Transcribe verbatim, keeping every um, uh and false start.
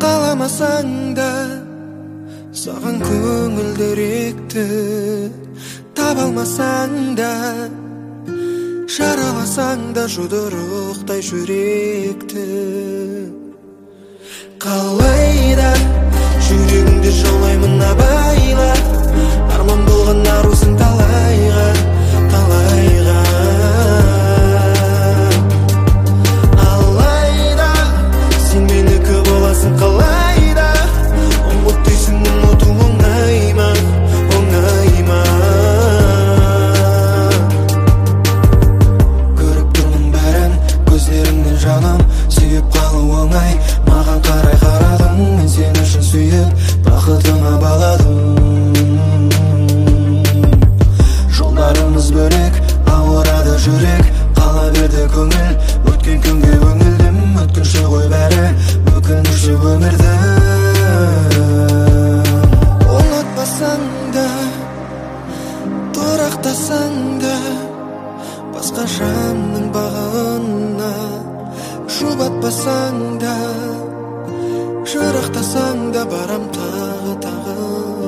қаламасаң да саған көңілдіректі таба алмасаң да жараласаң да жұдырықтай жүректі қалайда жүрегіңді жаулаймын абайла арман болған арусың талайға талайға алайда сен менікі боласың қалайда ұмыт дейсің ұмыту оңай ма оңай ма көріп тұрмын бәрін көздеріңнен жаным сүйіп қалу оңай маған қарай қарадың мен сен үшін сүйіп бақытыма баладым жолдарымыз бөлек ауырады жүрек қала берді көңіл өткен күнге өңілдім өткінші ғой бәрі өкініші өмірді ұнатпасаң да тұрақтасаң да басқа жанның бағына жұбатпасаң да жырақтасаң да барам тағы тағы